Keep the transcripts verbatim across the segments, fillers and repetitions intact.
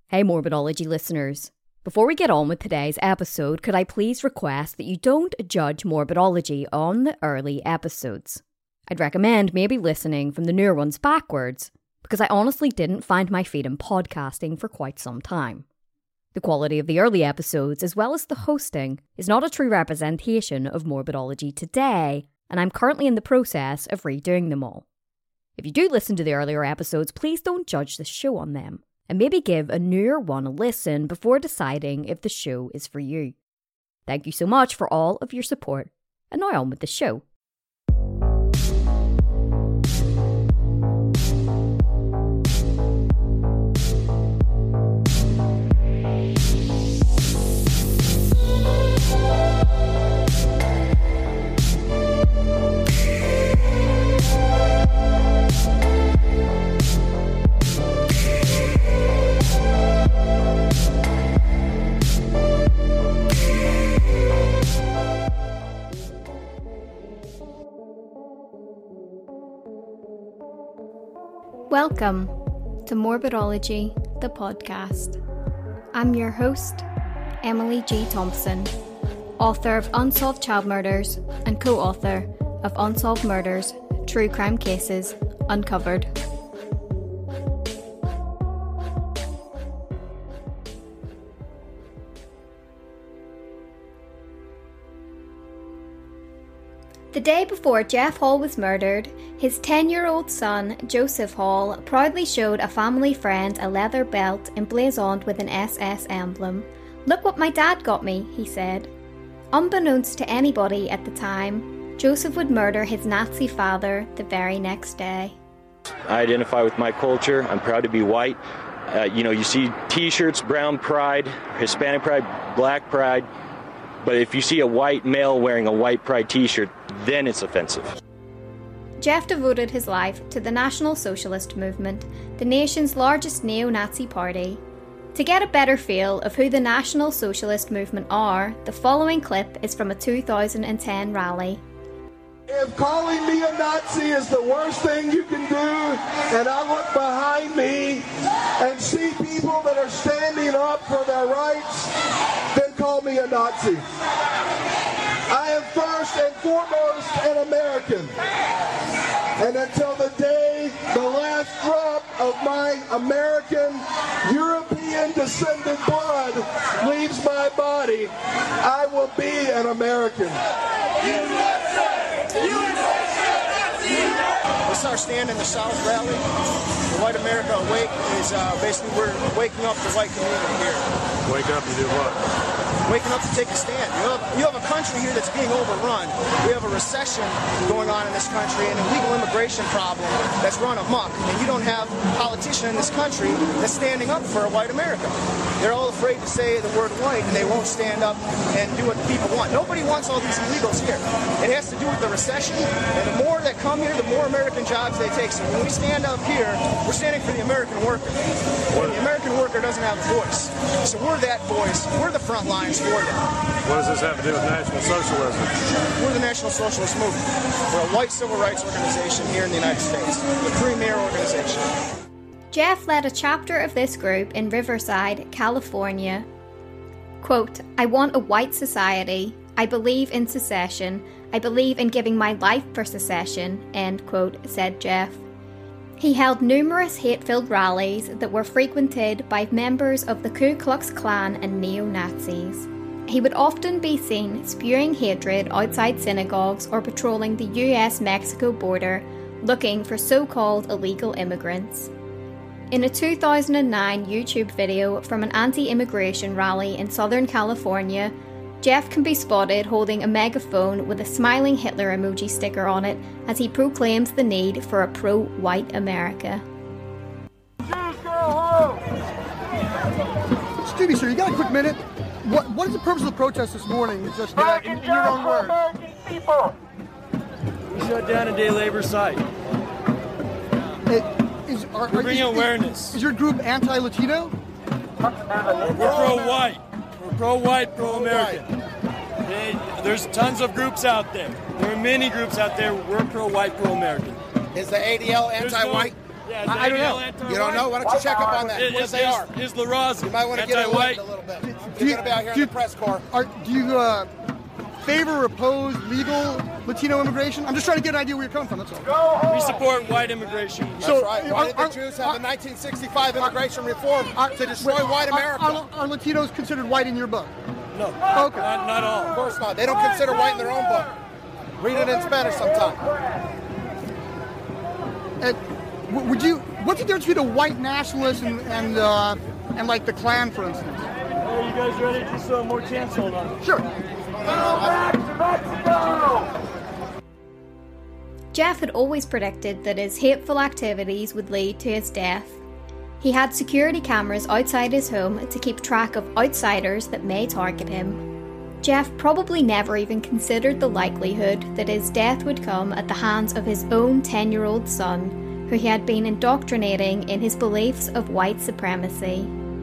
Hey Morbidology listeners. Before we get on with today's episode, could I please request that you don't judge Morbidology on the early episodes? I'd recommend maybe listening from the newer ones backwards, because I honestly didn't find my feet in podcasting for quite some time. The quality of the early episodes, as well as the hosting, is not a true representation of Morbidology today, and I'm currently in the process of redoing them all. If you do listen to the earlier episodes, please don't judge the show on them, and maybe give a newer one a listen before deciding if the show is for you. Thank you so much for all of your support, and now on with the show. Welcome to Morbidology, the podcast. I'm your host, Emily G. Thompson, author of Unsolved Child Murders and co-author of Unsolved Murders, True Crime Cases Uncovered. The day before Jeff Hall was murdered, his ten-year-old son, Joseph Hall, proudly showed a family friend a leather belt emblazoned with an S S emblem. "Look what my dad got me," he said. Unbeknownst to anybody at the time, Joseph would murder his Nazi father the very next day. I identify with my culture. I'm proud to be white. Uh, you know, you see t-shirts, brown pride, Hispanic pride, black pride. But if you see a white male wearing a white pride t-shirt, then it's offensive. Jeff devoted his life to the National Socialist Movement, the nation's largest neo-Nazi party. To get a better feel of who the National Socialist Movement are, the following clip is from a two thousand ten rally. If calling me a Nazi is the worst thing you can do, and I look behind me and see people that are standing up for their rights, then call me a Nazi. I am first and foremost an American. And until the day the last drop of my American, European descended blood leaves my body, I will be an American. This is our stand in the South Rally. The White America Awake is uh, basically we're waking up the white community here. Wake up and do what? Waking up to take a stand. You have, you have a country here that's being overrun. We have a recession going on in this country and an illegal immigration problem that's run amok. And you don't have a politician in this country that's standing up for a white America. They're all afraid to say the word white and they won't stand up and do what the people want. Nobody wants all these illegals here. It has to do with the recession. And the more that come here, the more American jobs they take. So when we stand up here, we're standing for the American worker. And the American worker doesn't have a voice. So we're that voice. We're the front lines for them. What does this have to do with National Socialism? We're the National Socialist Movement. We're a white civil rights organization here in the United States. The premier organization. Jeff led a chapter of this group in Riverside, California. Quote, "I want a white society. I believe in secession. I believe in giving my life for secession," end quote, said Jeff. He held numerous hate-filled rallies that were frequented by members of the Ku Klux Klan and neo-Nazis. He would often be seen spewing hatred outside synagogues or patrolling the U S Mexico border looking for so-called illegal immigrants. In a two thousand nine YouTube video from an anti-immigration rally in Southern California, Jeff can be spotted holding a megaphone with a smiling Hitler emoji sticker on it as he proclaims the need for a pro-white America. Excuse me, sir, you got a quick minute? What What is the purpose of the protest this morning? Just uh, in, in your own words. People. We shut down a day labor site. It, is, are, We're are, bringing is, awareness. Is, is your group anti-Latino? We're pro-white. We're pro-white, pro-American. They, there's tons of groups out there. There are many groups out there. We're pro-white, pro-American. Is the A D L anti-white? There's Yeah, is I, I don't know. anti-white? You don't know? Why don't you check up on that? Is, Because they is, are. is La Raza You might want to get anti-white? enlightened a little bit. Do You're you- going to be out here do in you- the press corps. Are, do you uh, favor or oppose legal Latino immigration? I'm just trying to get an idea where you're coming from, that's all. We support white immigration. That's So, right. are- Why did the are- Jews have are- the nineteen sixty-five immigration reform Are- to destroy wait, white are- America? Are, are Latinos considered white in your book? No, Okay. not, not all. Of course not. They don't consider white in their own book. Read it in Spanish sometime. And w- would you? What's the difference between a white nationalist and and, uh, and like the Klan, for instance? Are you guys ready? Just uh, more chance, hold on. Sure. Jeff had always predicted that his hateful activities would lead to his death. He had security cameras outside his home to keep track of outsiders that may target him. Jeff probably never even considered the likelihood that his death would come at the hands of his own ten-year-old son, who he had been indoctrinating in his beliefs of white supremacy.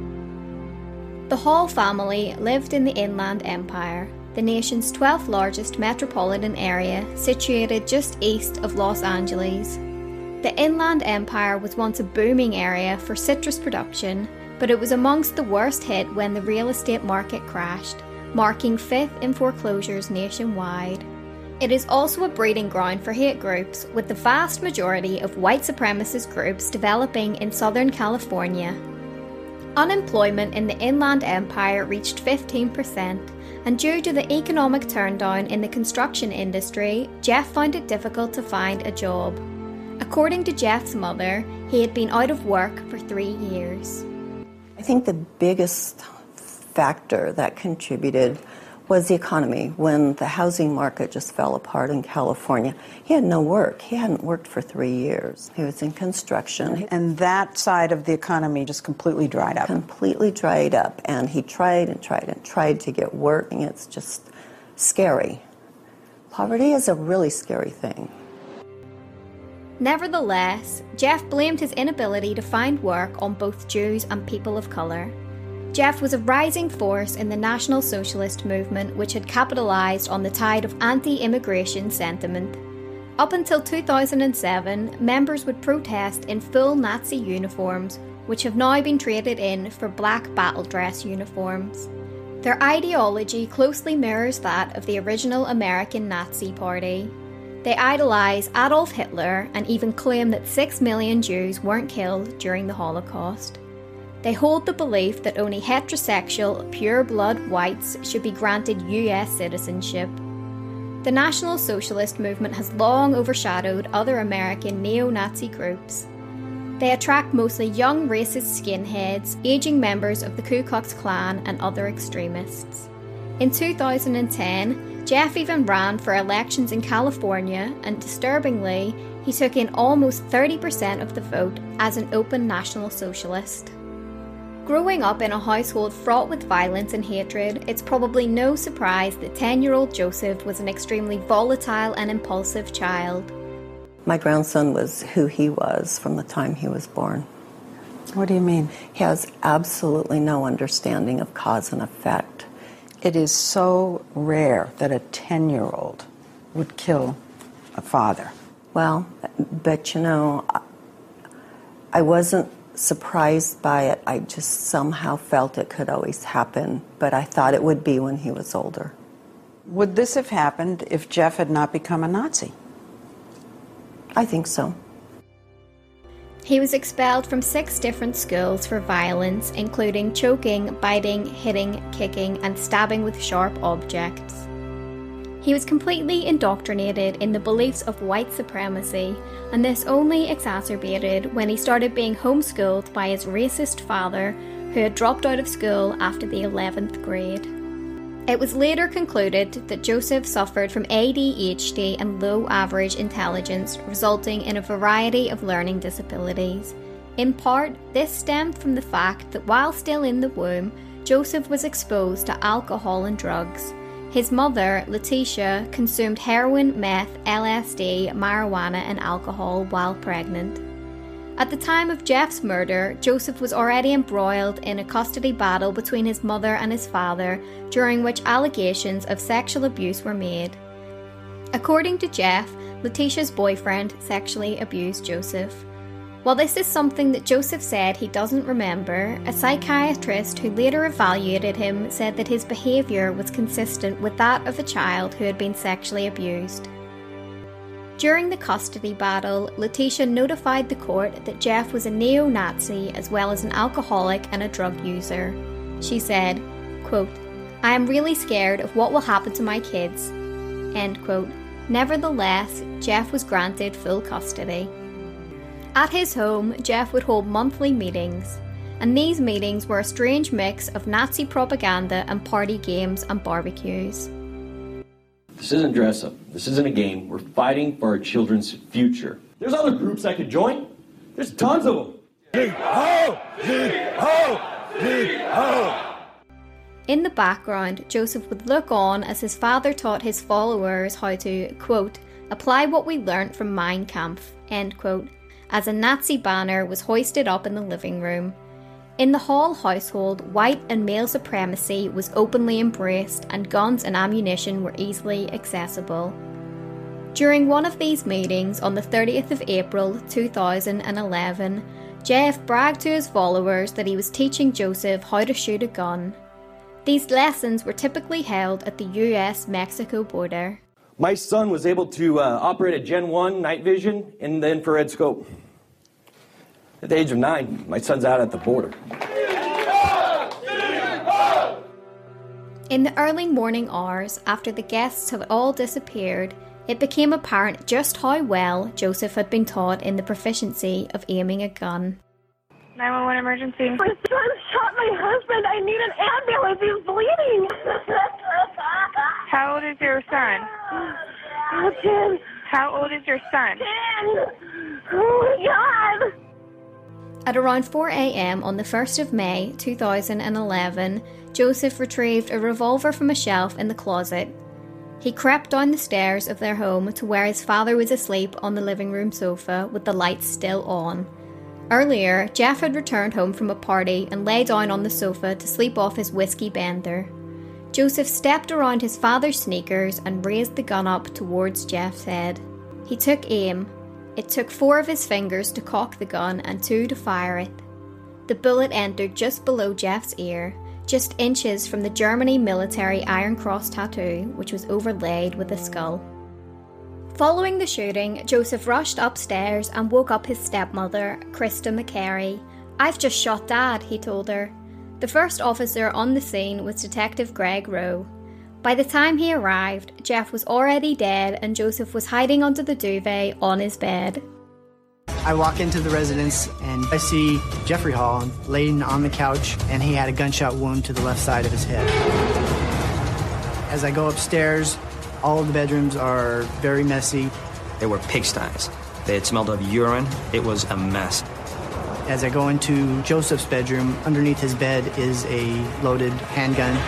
The Hall family lived in the Inland Empire, the nation's twelfth largest metropolitan area, situated just east of Los Angeles. The Inland Empire was once a booming area for citrus production, but it was amongst the worst hit when the real estate market crashed, marking fifth in foreclosures nationwide. It is also a breeding ground for hate groups, with the vast majority of white supremacist groups developing in Southern California. Unemployment in the Inland Empire reached fifteen percent, and due to the economic turndown in the construction industry, Jeff found it difficult to find a job. According to Jeff's mother, he had been out of work for three years. I think the biggest factor that contributed was the economy. When the housing market just fell apart in California, he had no work. He hadn't worked for three years. He was in construction. And that side of the economy just completely dried up. Completely dried up. And he tried and tried and tried to get work. And it's just scary. Poverty is a really scary thing. Nevertheless, Jeff blamed his inability to find work on both Jews and people of colour. Jeff was a rising force in the National Socialist movement, which had capitalised on the tide of anti-immigration sentiment. Up until two thousand seven, members would protest in full Nazi uniforms, which have now been traded in for black battle dress uniforms. Their ideology closely mirrors that of the original American Nazi Party. They idolise Adolf Hitler and even claim that six million Jews weren't killed during the Holocaust. They hold the belief that only heterosexual, pure-blood whites should be granted U S citizenship. The National Socialist movement has long overshadowed other American neo-Nazi groups. They attract mostly young racist skinheads, aging members of the Ku Klux Klan and other extremists. In two thousand ten, Jeff even ran for elections in California, and disturbingly, he took in almost thirty percent of the vote as an open National Socialist. Growing up in a household fraught with violence and hatred, it's probably no surprise that ten-year-old Joseph was an extremely volatile and impulsive child. My grandson was who he was from the time he was born. What do you mean? He has absolutely no understanding of cause and effect. It is so rare that a ten-year-old would kill a father. Well, but you know, I wasn't surprised by it. I just somehow felt it could always happen, but I thought it would be when he was older. Would this have happened if Jeff had not become a Nazi? I think so. He was expelled from six different schools for violence, including choking, biting, hitting, kicking, and stabbing with sharp objects. He was completely indoctrinated in the beliefs of white supremacy, and this only exacerbated when he started being homeschooled by his racist father, who had dropped out of school after the eleventh grade. It was later concluded that Joseph suffered from A D H D and low average intelligence, resulting in a variety of learning disabilities. In part, this stemmed from the fact that while still in the womb, Joseph was exposed to alcohol and drugs. His mother, Letitia, consumed heroin, meth, L S D, marijuana, and alcohol while pregnant. At the time of Jeff's murder, Joseph was already embroiled in a custody battle between his mother and his father, during which allegations of sexual abuse were made. According to Jeff, Letitia's boyfriend sexually abused Joseph. While this is something that Joseph said he doesn't remember, a psychiatrist who later evaluated him said that his behaviour was consistent with that of a child who had been sexually abused. During the custody battle, Letitia notified the court that Jeff was a neo-Nazi as well as an alcoholic and a drug user. She said, quote, "I am really scared of what will happen to my kids." End quote. Nevertheless, Jeff was granted full custody. At his home, Jeff would hold monthly meetings, and these meetings were a strange mix of Nazi propaganda and party games and barbecues. This isn't dress up. This isn't a game. We're fighting for our children's future. There's other groups I could join. There's tons of them. Ho! Ho! Ho! In the background, Joseph would look on as his father taught his followers how to, quote, "apply what we learnt from Mein Kampf," end quote, as a Nazi banner was hoisted up in the living room. In the Hall household, white and male supremacy was openly embraced and guns and ammunition were easily accessible. During one of these meetings on the thirtieth of April two thousand eleven, Jeff bragged to his followers that he was teaching Joseph how to shoot a gun. These lessons were typically held at the U S Mexico border. My son was able to uh, operate a Gen one night vision in the infrared scope. At the age of nine, my son's out at the border. In the early morning hours, after the guests had all disappeared, it became apparent just how well Joseph had been taught in the proficiency of aiming a gun. nine one one emergency. My son shot my husband. I need an ambulance. He's bleeding. How old is your son? Oh, ten. How old is your son? Ten. Oh, my God. At around four a.m. on the first of May two thousand eleven, Joseph retrieved a revolver from a shelf in the closet. He crept down the stairs of their home to where his father was asleep on the living room sofa with the lights still on. Earlier, Jeff had returned home from a party and lay down on the sofa to sleep off his whiskey bender. Joseph stepped around his father's sneakers and raised the gun up towards Jeff's head. He took aim. It took four of his fingers to cock the gun and two to fire it. The bullet entered just below Jeff's ear, just inches from the Germany military Iron Cross tattoo, which was overlaid with a skull. Following the shooting, Joseph rushed upstairs and woke up his stepmother, Krista McCary. "I've just shot Dad," he told her. The first officer on the scene was Detective Greg Rowe. By the time he arrived, Jeff was already dead and Joseph was hiding under the duvet on his bed. I walk into the residence and I see Jeffrey Hall laying on the couch, and he had a gunshot wound to the left side of his head. As I go upstairs, all of the bedrooms are very messy. They were pigsties. They had smelled of urine. It was a mess. As I go into Joseph's bedroom, underneath his bed is a loaded handgun.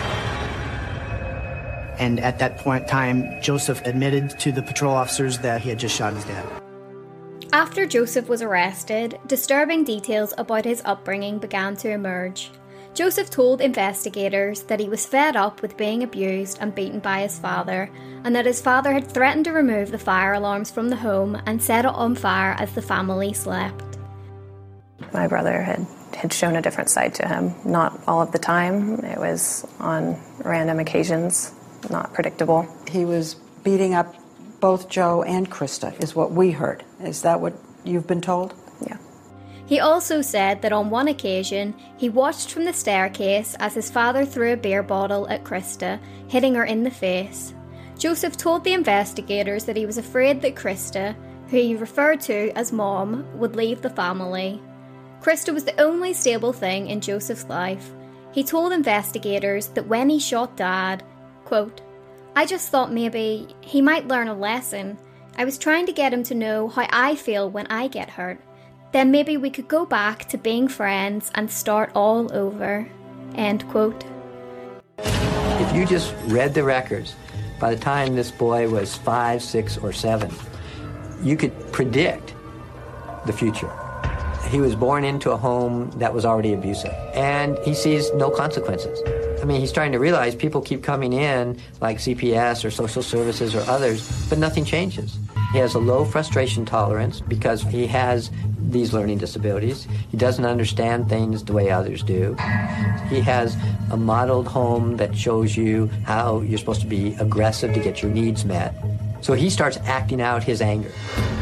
And at that point in time, Joseph admitted to the patrol officers that he had just shot his dad. After Joseph was arrested, disturbing details about his upbringing began to emerge. Joseph told investigators that he was fed up with being abused and beaten by his father, and that his father had threatened to remove the fire alarms from the home and set it on fire as the family slept. My brother had, had shown a different side to him. Not all of the time. It was on random occasions, not predictable. He was beating up both Joe and Krista, is what we heard. Is that what you've been told? Yeah. He also said that on one occasion, he watched from the staircase as his father threw a beer bottle at Krista, hitting her in the face. Joseph told the investigators that he was afraid that Krista, who he referred to as Mom, would leave the family. Krista was the only stable thing in Joseph's life. He told investigators that when he shot Dad, quote, "I just thought maybe he might learn a lesson. I was trying to get him to know how I feel when I get hurt. Then maybe we could go back to being friends and start all over." End quote. If you just read the records, by the time this boy was five, six, or seven, you could predict the future. He was born into a home that was already abusive, and he sees no consequences. I mean, he's trying to realize people keep coming in, like C P S or social services or others, but nothing changes. He has a low frustration tolerance because he has these learning disabilities. He doesn't understand things the way others do. He has a modeled home that shows you how you're supposed to be aggressive to get your needs met. So he starts acting out his anger.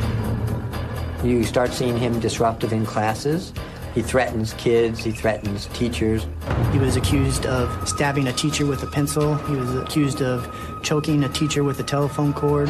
You start seeing him disruptive in classes. He threatens kids, he threatens teachers. He was accused of stabbing a teacher with a pencil. He was accused of choking a teacher with a telephone cord.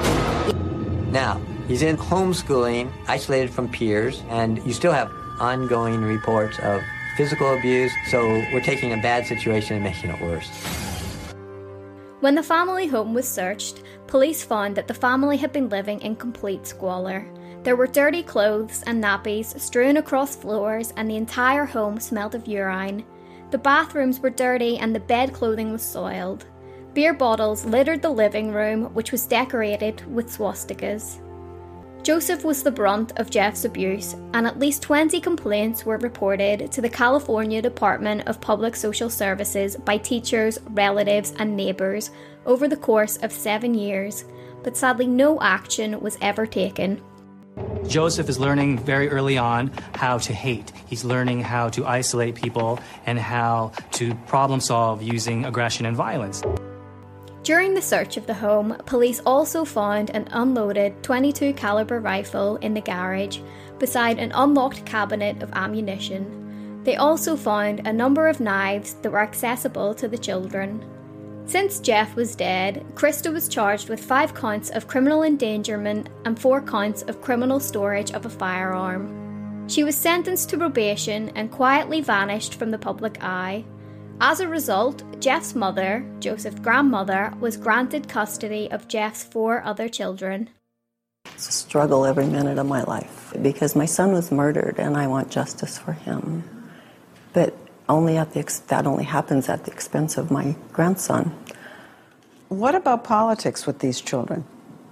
Now, he's in homeschooling, isolated from peers, and you still have ongoing reports of physical abuse, so we're taking a bad situation and making it worse. When the family home was searched, police found that the family had been living in complete squalor. There were dirty clothes and nappies strewn across floors, and the entire home smelled of urine. The bathrooms were dirty and the bed clothing was soiled. Beer bottles littered the living room, which was decorated with swastikas. Joseph was the brunt of Jeff's abuse, and at least twenty complaints were reported to the California Department of Public Social Services by teachers, relatives, and neighbours over the course of seven years, but sadly no action was ever taken. Joseph is learning very early on how to hate. He's learning how to isolate people and how to problem solve using aggression and violence. During the search of the home, police also found an unloaded twenty-two caliber rifle in the garage beside an unlocked cabinet of ammunition. They also found a number of knives that were accessible to the children. Since Jeff was dead, Krista was charged with five counts of criminal endangerment and four counts of criminal storage of a firearm. She was sentenced to probation and quietly vanished from the public eye. As a result, Jeff's mother, Joseph's grandmother, was granted custody of Jeff's four other children. It's a struggle every minute of my life because my son was murdered and I want justice for him. But only at the ex- that only happens at the expense of my grandson. What about politics with these children?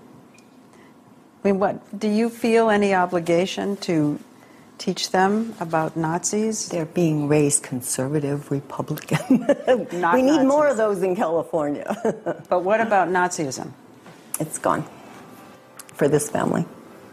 I mean, what, do you feel any obligation to teach them about Nazis? They're being raised conservative, Republican. Not we need Nazis. more of those in California. But what about Nazism? It's gone for this family.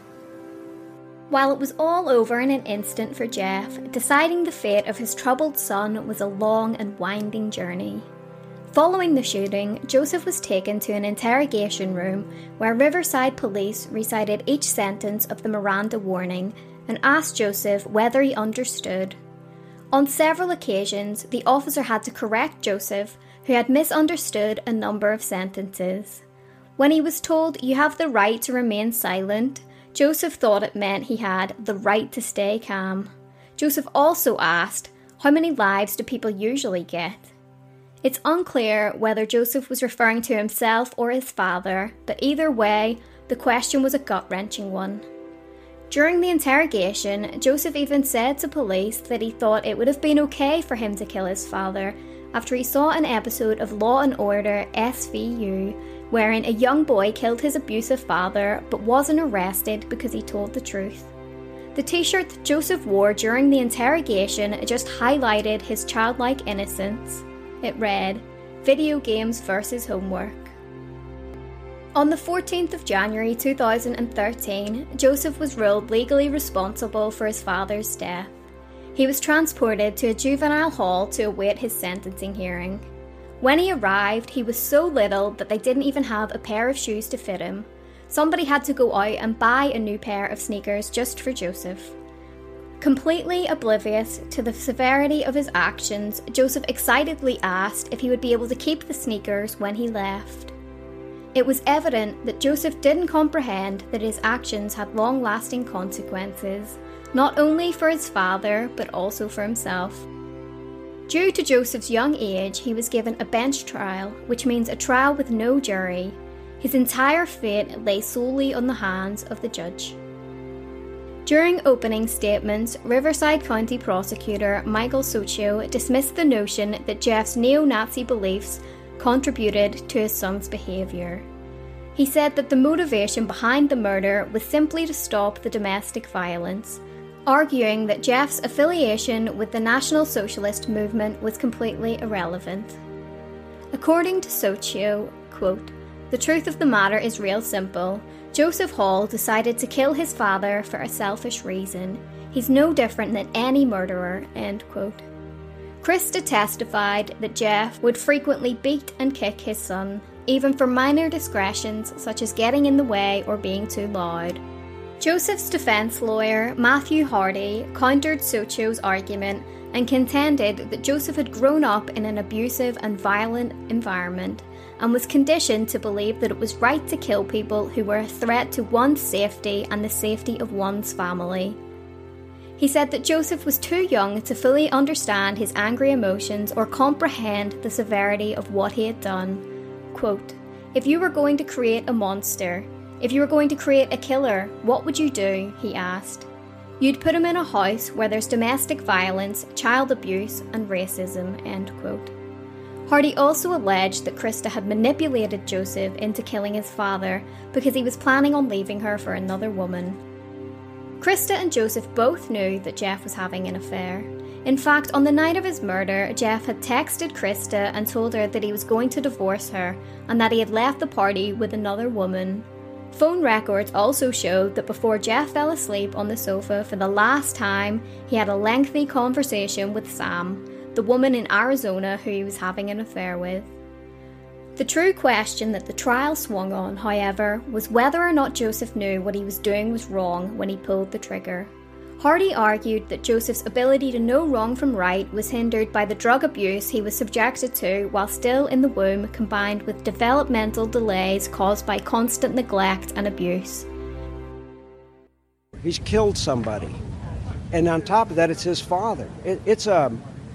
While it was all over in an instant for Jeff, deciding the fate of his troubled son was a long and winding journey. Following the shooting, Joseph was taken to an interrogation room where Riverside police recited each sentence of the Miranda warning and asked Joseph whether he understood. On several occasions, the officer had to correct Joseph, who had misunderstood a number of sentences. When he was told, "You have the right to remain silent," Joseph thought it meant he had the right to stay calm. Joseph also asked, "How many lives do people usually get?" It's unclear whether Joseph was referring to himself or his father, but either way, the question was a gut-wrenching one. During the interrogation, Joseph even said to police that he thought it would have been okay for him to kill his father after he saw an episode of Law and Order S V U wherein a young boy killed his abusive father but wasn't arrested because he told the truth. The t-shirt that Joseph wore during the interrogation just highlighted his childlike innocence. It read, "Video games versus homework." On the fourteenth of January two thousand thirteen, Joseph was ruled legally responsible for his father's death. He was transported to a juvenile hall to await his sentencing hearing. When he arrived, he was so little that they didn't even have a pair of shoes to fit him. Somebody had to go out and buy a new pair of sneakers just for Joseph. Completely oblivious to the severity of his actions, Joseph excitedly asked if he would be able to keep the sneakers when he left. It was evident that Joseph didn't comprehend that his actions had long-lasting consequences, not only for his father, but also for himself. Due to Joseph's young age, he was given a bench trial, which means a trial with no jury. His entire fate lay solely on the hands of the judge. During opening statements, Riverside County Prosecutor Michael Socio dismissed the notion that Jeff's neo-Nazi beliefs contributed to his son's behaviour. He said that the motivation behind the murder was simply to stop the domestic violence, arguing that Jeff's affiliation with the National Socialist movement was completely irrelevant. According to Socio, quote, The truth of the matter is real simple. Joseph Hall decided to kill his father for a selfish reason. He's no different than any murderer, end quote. Krista testified that Jeff would frequently beat and kick his son, even for minor discretions such as getting in the way or being too loud. Joseph's defense lawyer, Matthew Hardy, countered Sochio's argument and contended that Joseph had grown up in an abusive and violent environment and was conditioned to believe that it was right to kill people who were a threat to one's safety and the safety of one's family. He said that Joseph was too young to fully understand his angry emotions or comprehend the severity of what he had done. Quote, "If you were going to create a monster, if you were going to create a killer, what would you do?" he asked. "You'd put him in a house where there's domestic violence, child abuse, and racism," end quote. Hardy also alleged that Krista had manipulated Joseph into killing his father because he was planning on leaving her for another woman. Krista and Joseph both knew that Jeff was having an affair. In fact, on the night of his murder, Jeff had texted Krista and told her that he was going to divorce her and that he had left the party with another woman. Phone records also showed that before Jeff fell asleep on the sofa for the last time, he had a lengthy conversation with Sam, the woman in Arizona who he was having an affair with. The true question that the trial swung on, however, was whether or not Joseph knew what he was doing was wrong when he pulled the trigger. Hardy argued that Joseph's ability to know wrong from right was hindered by the drug abuse he was subjected to while still in the womb, combined with developmental delays caused by constant neglect and abuse. He's killed somebody, and on top of that, it's his father. It, it's a,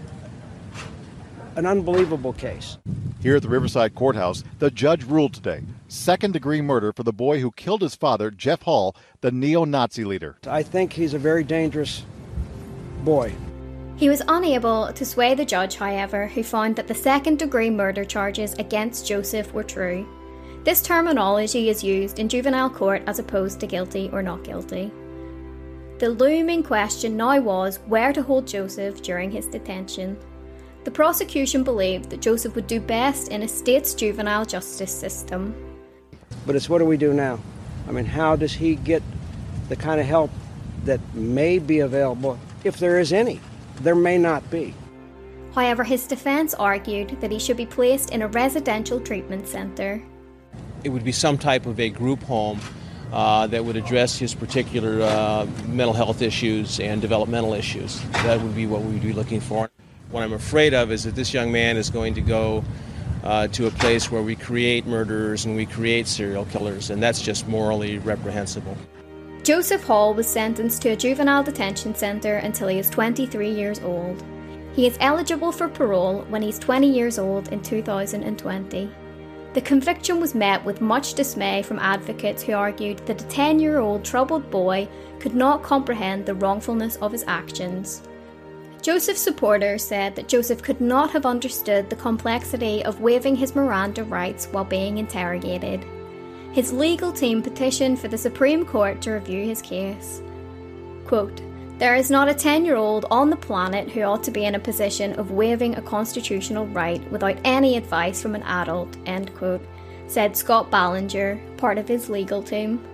an unbelievable case. Here at the Riverside Courthouse, the judge ruled today, second-degree murder for the boy who killed his father, Jeff Hall, the neo-Nazi leader. I think he's a very dangerous boy. He was unable to sway the judge, however, who found that the second-degree murder charges against Joseph were true. This terminology is used in juvenile court as opposed to guilty or not guilty. The looming question now was where to hold Joseph during his detention. The prosecution believed that Joseph would do best in a state's juvenile justice system. But it's what do we do now? I mean, how does he get the kind of help that may be available, if there is any? There may not be. However, his defense argued that he should be placed in a residential treatment center. It would be some type of a group home uh, that would address his particular uh, mental health issues and developmental issues. That would be what we would be looking for. What I'm afraid of is that this young man is going to go uh, to a place where we create murderers and we create serial killers, and that's just morally reprehensible. Joseph Hall was sentenced to a juvenile detention centre until he is twenty-three years old. He is eligible for parole when he's twenty years old in two thousand twenty. The conviction was met with much dismay from advocates who argued that a ten-year-old troubled boy could not comprehend the wrongfulness of his actions. Joseph's supporters said that Joseph could not have understood the complexity of waiving his Miranda rights while being interrogated. His legal team petitioned for the Supreme Court to review his case. Quote, "There is not a ten-year-old on the planet who ought to be in a position of waiving a constitutional right without any advice from an adult," end quote, said Scott Ballinger, part of his legal team.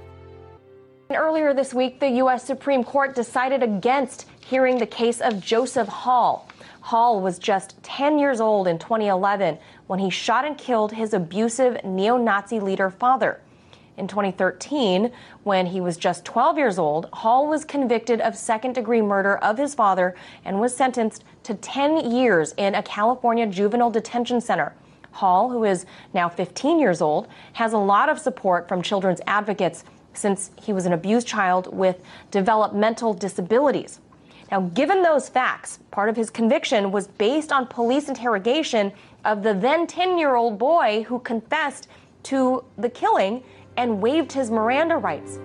Earlier this week, the U S Supreme Court decided against hearing the case of Joseph Hall. Hall was just ten years old in twenty eleven when he shot and killed his abusive neo-Nazi leader father. In twenty thirteen, when he was just twelve years old, Hall was convicted of second-degree murder of his father and was sentenced to ten years in a California juvenile detention center. Hall, who is now fifteen years old, has a lot of support from children's advocates since he was an abused child with developmental disabilities. Now, given those facts, part of his conviction was based on police interrogation of the then ten-year-old boy who confessed to the killing and waived his Miranda rights.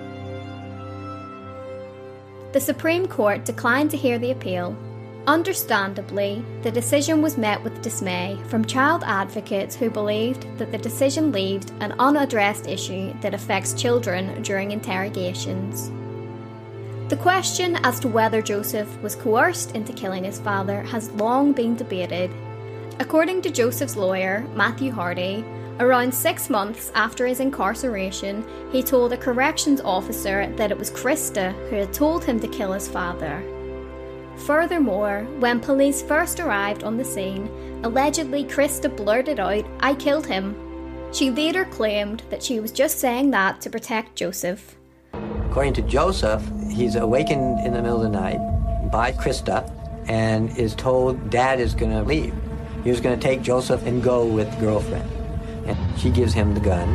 The Supreme Court declined to hear the appeal. Understandably, the decision was met with dismay from child advocates who believed that the decision left an unaddressed issue that affects children during interrogations. The question as to whether Joseph was coerced into killing his father has long been debated. According to Joseph's lawyer, Matthew Hardy, Around six months after his incarceration, he told a corrections officer that it was Krista who had told him to kill his father. Furthermore, when police first arrived on the scene, allegedly Krista blurted out, "I killed him." She later claimed that she was just saying that to protect Joseph. According to Joseph, he's awakened in the middle of the night by Krista and is told Dad is going to leave. He was going to take Joseph and go with the girlfriend. And she gives him the gun.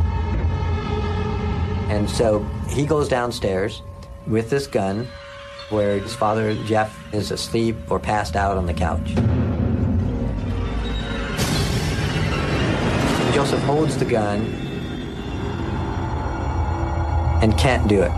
And so he goes downstairs with this gun where his father, Jeff, is asleep or passed out on the couch. Joseph holds the gun and can't do it.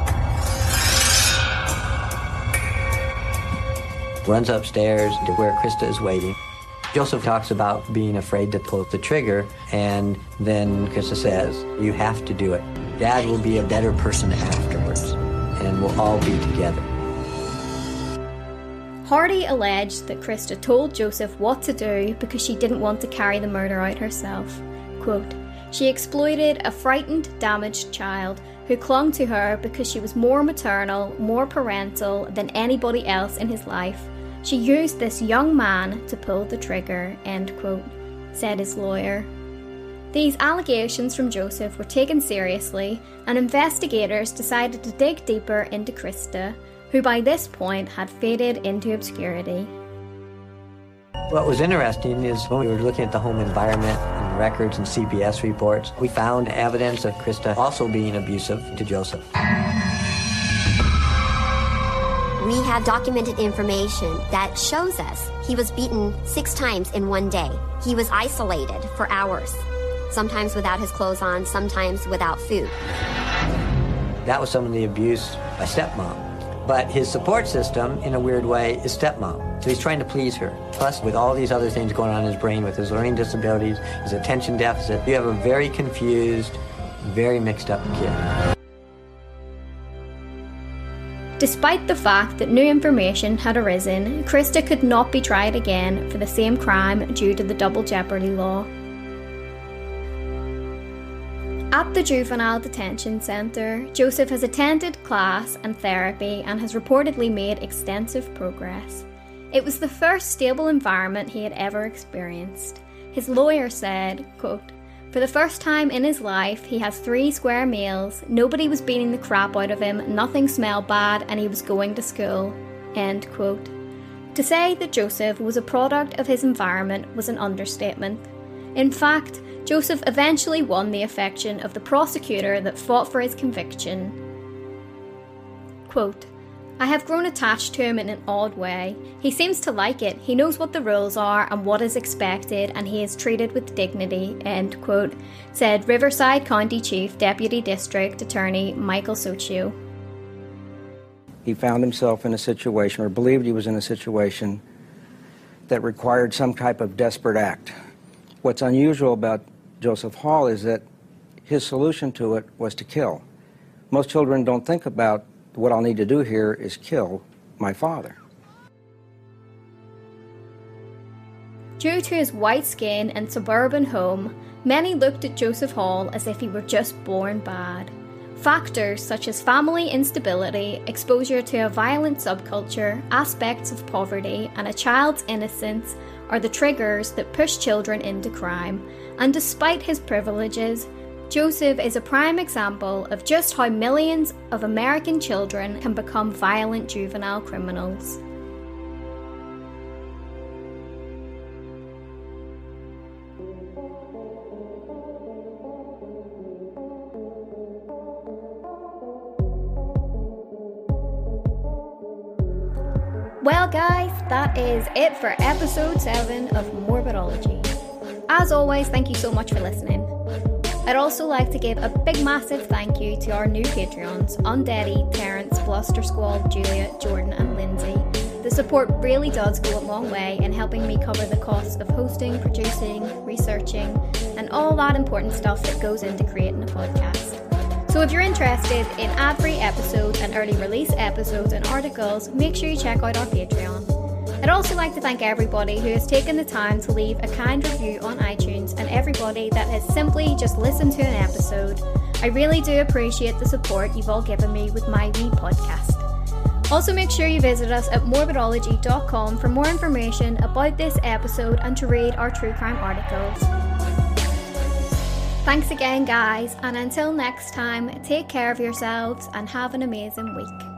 Runs upstairs to where Krista is waiting. Joseph talks about being afraid to pull the trigger, and then Krista says, "You have to do it. Dad will be a better person afterwards, and we'll all be together." Hardy alleged that Krista told Joseph what to do because she didn't want to carry the murder out herself. Quote, "She exploited a frightened, damaged child who clung to her because she was more maternal, more parental than anybody else in his life. She used this young man to pull the trigger," end quote, said his lawyer. These allegations from Joseph were taken seriously, and investigators decided to dig deeper into Krista, who by this point had faded into obscurity. What was interesting is when we were looking at the home environment and records and C P S reports, we found evidence of Krista also being abusive to Joseph. We have documented information that shows us he was beaten six times in one day. He was isolated for hours, sometimes without his clothes on, sometimes without food. That was some of the abuse by stepmom. But his support system, in a weird way, is stepmom. So he's trying to please her. Plus, with all these other things going on in his brain, with his learning disabilities, his attention deficit, you have a very confused, very mixed up kid. Despite the fact that new information had arisen, Krista could not be tried again for the same crime due to the double jeopardy law. At the Juvenile Detention Centre, Joseph has attended class and therapy and has reportedly made extensive progress. It was the first stable environment he had ever experienced. His lawyer said, quote, "For the first time in his life, he has three square meals, nobody was beating the crap out of him, nothing smelled bad, and he was going to school," end quote. To say that Joseph was a product of his environment was an understatement. In fact, Joseph eventually won the affection of the prosecutor that fought for his conviction. Quote, "I have grown attached to him in an odd way. He seems to like it. He knows what the rules are and what is expected, and he is treated with dignity," end quote, said Riverside County Chief Deputy District Attorney Michael Socio. He found himself in a situation, or believed he was in a situation, that required some type of desperate act. What's unusual about Joseph Hall is that his solution to it was to kill. Most children don't think about, what I'll need to do here is kill my father. Due to his white skin and suburban home, many looked at Joseph Hall as if he were just born bad. Factors such as family instability, exposure to a violent subculture, aspects of poverty, and a child's innocence are the triggers that push children into crime, and despite his privileges, Joseph is a prime example of just how millions of American children can become violent juvenile criminals. Well guys, that is it for episode seven of Morbidology. As always, thank you so much for listening. I'd also like to give a big massive thank you to our new Patreons, Undaddy, Terrence, Bluster Squad, Julia, Jordan and Lindsay. The support really does go a long way in helping me cover the costs of hosting, producing, researching, and all that important stuff that goes into creating a podcast. So if you're interested in ad-free episodes and early release episodes and articles, make sure you check out our Patreon. I'd also like to thank everybody who has taken the time to leave a kind review on iTunes and everybody that has simply just listened to an episode. I really do appreciate the support you've all given me with my wee podcast. Also, make sure you visit us at morbidology dot com for more information about this episode and to read our true crime articles. Thanks again, guys, and until next time, take care of yourselves and have an amazing week.